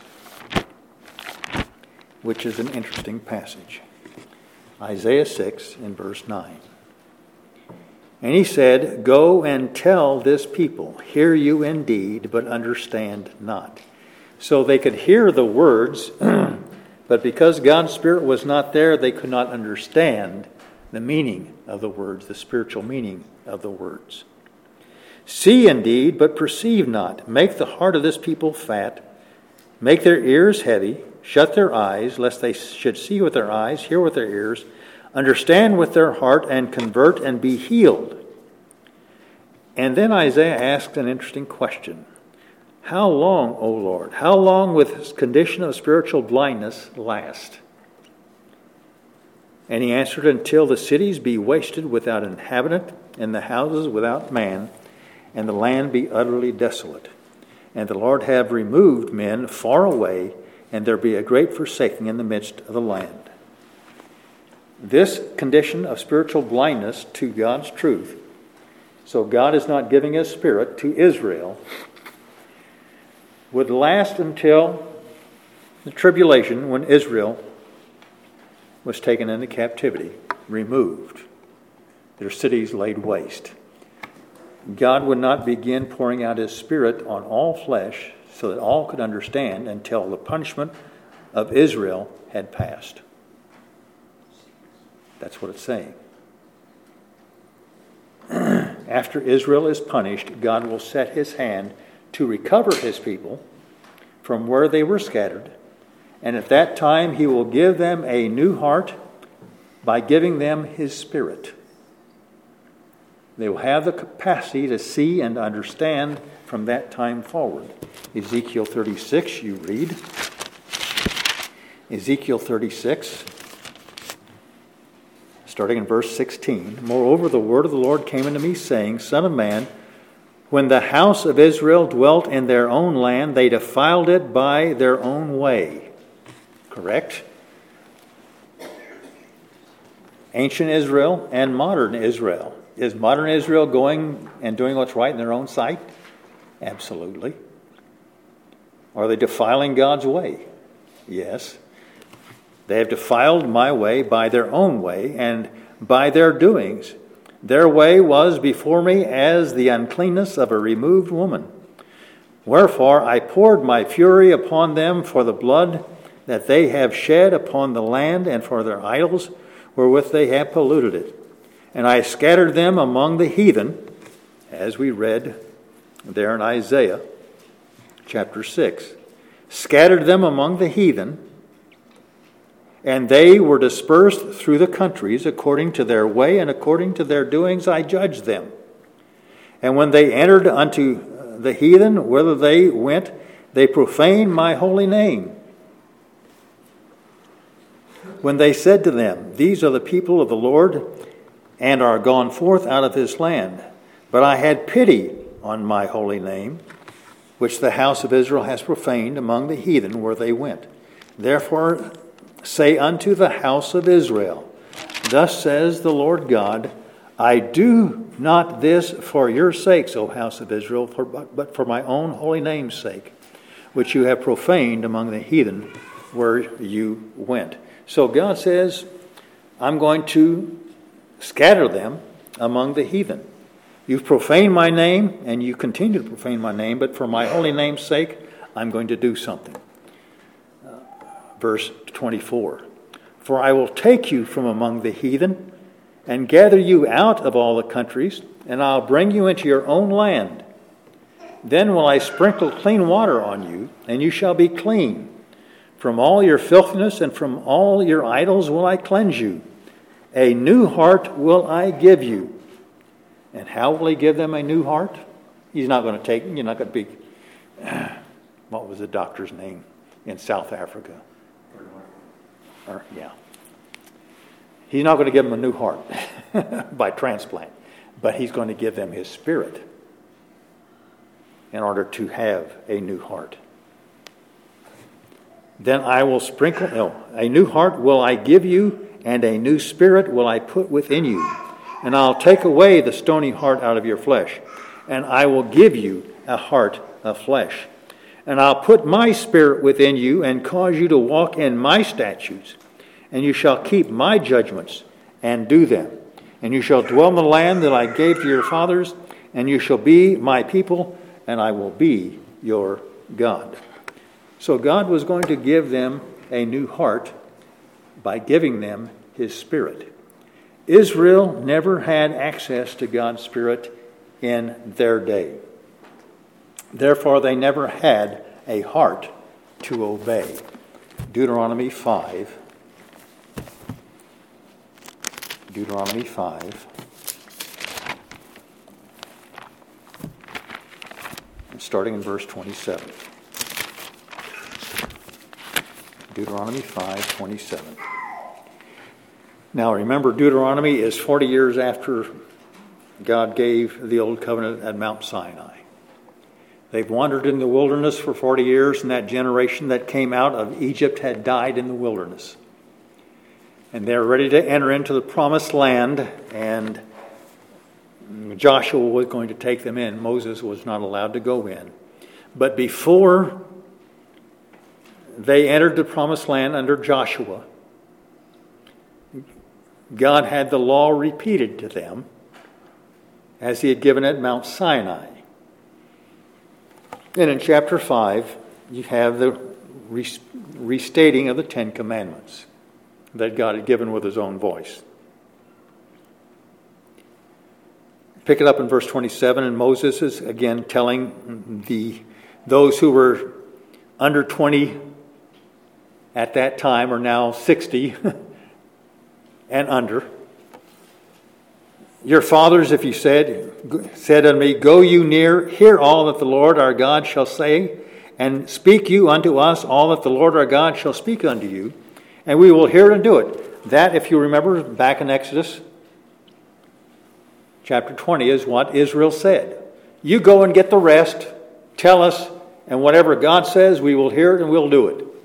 which is an interesting passage. Isaiah 6 in verse 9. And He said, Go and tell this people, hear you indeed, but understand not. So they could hear the words, but because God's Spirit was not there, they could not understand the meaning of the words, the spiritual meaning of the words. See indeed, but perceive not. Make the heart of this people fat. Make their ears heavy. Shut their eyes, lest they should see with their eyes, hear with their ears, understand with their heart and convert and be healed. And then Isaiah asked an interesting question. How long, O Lord, how long will this condition of spiritual blindness last? And he answered, until the cities be wasted without inhabitant, and the houses without man, and the land be utterly desolate. And the Lord have removed men far away, and there be a great forsaking in the midst of the land. This condition of spiritual blindness to God's truth, so God is not giving His Spirit to Israel, would last until the tribulation, when Israel was taken into captivity, removed, their cities laid waste. God would not begin pouring out His Spirit on all flesh so that all could understand until the punishment of Israel had passed. That's what it's saying. After Israel is punished, God will set His hand to recover His people from where they were scattered. And at that time, He will give them a new heart by giving them His Spirit. They will have the capacity to see and understand from that time forward. Ezekiel 36, you read. Ezekiel 36, starting in verse 16. Moreover, the word of the Lord came unto me, saying, Son of man, when the house of Israel dwelt in their own land, they defiled it by their own way. Correct? Ancient Israel and modern Israel. Is modern Israel going and doing what's right in their own sight? Absolutely. Are they defiling God's way? Yes. They have defiled my way by their own way and by their doings. Their way was before me as the uncleanness of a removed woman. Wherefore I poured my fury upon them for the blood that they have shed upon the land and for their idols wherewith they have polluted it. And I scattered them among the heathen, as we read there in Isaiah chapter 6. Scattered them among the heathen, and they were dispersed through the countries according to their way and according to their doings I judged them. And when they entered unto the heathen, whither they went, they profaned my holy name. When they said to them, These are the people of the Lord, and are gone forth out of His land. But I had pity on my holy name, which the house of Israel has profaned among the heathen where they went. Therefore say unto the house of Israel, Thus says the Lord God, I do not this for your sakes, O house of Israel, but for my own holy name's sake, which you have profaned among the heathen where you went. So God says, I'm going to scatter them among the heathen. You've profaned my name, and you continue to profane my name, but for my holy name's sake, I'm going to do something. Verse 24. For I will take you from among the heathen, and gather you out of all the countries, and I'll bring you into your own land. Then will I sprinkle clean water on you, and you shall be clean. From all your filthiness and from all your idols will I cleanse you. A new heart will I give you. And how will He give them a new heart? He's not going to take, you're not going to be, what was the doctor's name in South Africa? Yeah. He's not going to give them a new heart by transplant, but He's going to give them His Spirit in order to have a new heart. Then I will a new heart will I give you, and a new spirit will I put within you. And I'll take away the stony heart out of your flesh, and I will give you a heart of flesh. And I'll put my spirit within you, and cause you to walk in my statutes. And you shall keep my judgments, and do them. And you shall dwell in the land that I gave to your fathers, and you shall be my people, and I will be your God. So God was going to give them a new heart by giving them His Spirit. Israel never had access to God's Spirit in their day. Therefore, they never had a heart to obey. Deuteronomy 5. Deuteronomy 5. Starting in verse 27. Deuteronomy 5:27. Now remember, Deuteronomy is 40 years after God gave the Old Covenant at Mount Sinai. They've wandered in the wilderness for 40 years, and that generation that came out of Egypt had died in the wilderness. And they're ready to enter into the promised land, and Joshua was going to take them in. Moses was not allowed to go in. But before they entered the promised land under Joshua, God had the law repeated to them as he had given at Mount Sinai. And in chapter 5, you have the restating of the Ten Commandments that God had given with his own voice. Pick it up in verse 27, and Moses is again telling those who were under 20 at that time are now 60 and under. Your fathers, if you said unto me, Go you near, hear all that the Lord our God shall say, and speak you unto us all that the Lord our God shall speak unto you, and we will hear and do it. That, if you remember back in Exodus chapter 20, is what Israel said. You go and get the rest, tell us, and whatever God says, we will hear it and we'll do it.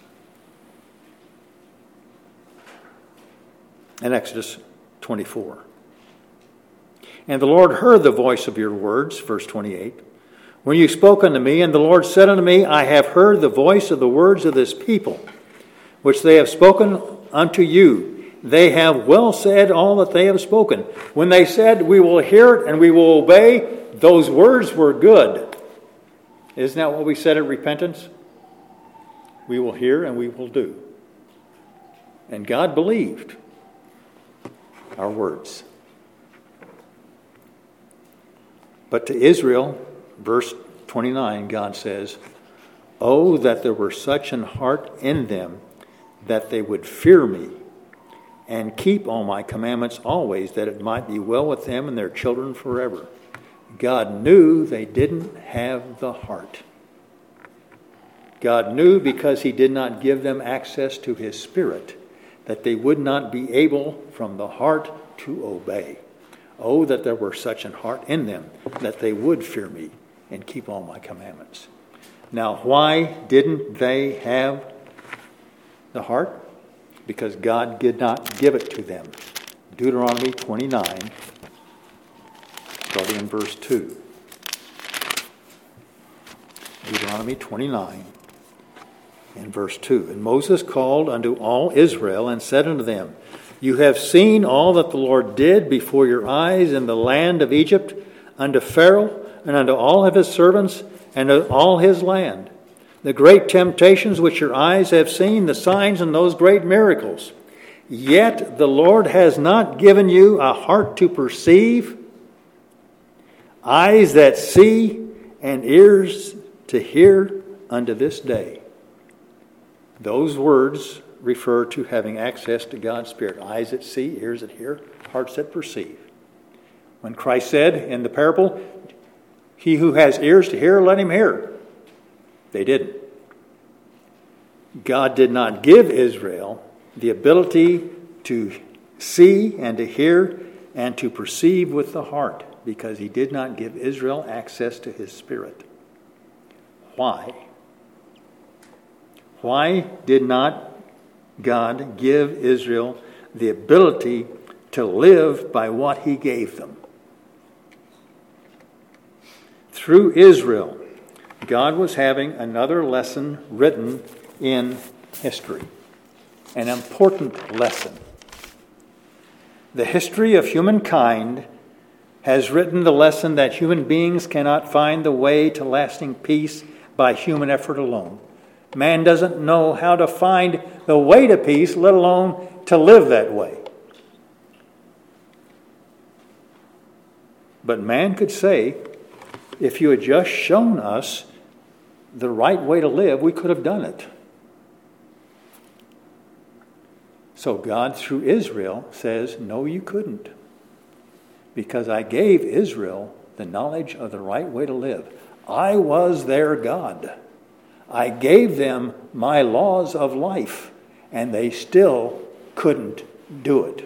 In Exodus 24. And the Lord heard the voice of your words, verse 28, when you spoke unto me, and the Lord said unto me, I have heard the voice of the words of this people, which they have spoken unto you. They have well said all that they have spoken. When they said, we will hear it and we will obey, those words were good. Isn't that what we said at repentance? We will hear and we will do. And God believed our words. But to Israel, verse 29, God says, Oh, that there were such an heart in them that they would fear me and keep all my commandments always, that it might be well with them and their children forever. God knew they didn't have the heart. God knew, because he did not give them access to his Spirit, that they would not be able from the heart to obey. Oh, that there were such an heart in them that they would fear me and keep all my commandments. Now, why didn't they have the heart? Because God did not give it to them. Deuteronomy 29, starting in verse 2. Deuteronomy 29, in verse 2. And Moses called unto all Israel and said unto them, You have seen all that the Lord did before your eyes in the land of Egypt, unto Pharaoh and unto all of his servants and to all his land. The great temptations which your eyes have seen, the signs and those great miracles. Yet the Lord has not given you a heart to perceive, eyes that see, and ears to hear unto this day. Those words refer to having access to God's Spirit. Eyes that see, ears that hear, hearts that perceive. When Christ said in the parable, He who has ears to hear, let him hear. They didn't. God did not give Israel the ability to see and to hear and to perceive with the heart, because he did not give Israel access to his Spirit. Why? Why did not God give Israel the ability to live by what he gave them? Through Israel, God was having another lesson written in history, an important lesson. The history of humankind has written the lesson that human beings cannot find the way to lasting peace by human effort alone. Man doesn't know how to find the way to peace, let alone to live that way. But man could say, if you had just shown us the right way to live, we could have done it. So God, through Israel, says, no, you couldn't. Because I gave Israel the knowledge of the right way to live. I was their God. I gave them my laws of life, and they still couldn't do it.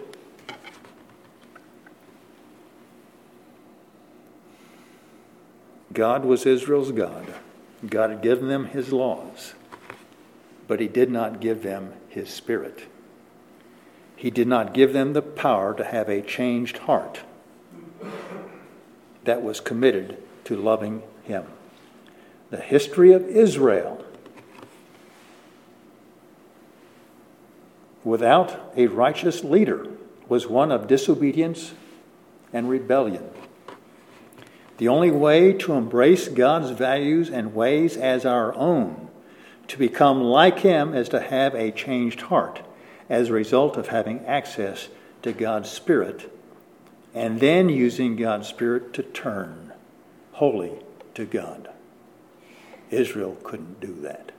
God was Israel's God. God had given them his laws, but he did not give them his Spirit. He did not give them the power to have a changed heart that was committed to loving him. The history of Israel without a righteous leader was one of disobedience and rebellion. The only way to embrace God's values and ways as our own, to become like him, is to have a changed heart as a result of having access to God's Spirit, and then using God's Spirit to turn wholly to God. Israel couldn't do that.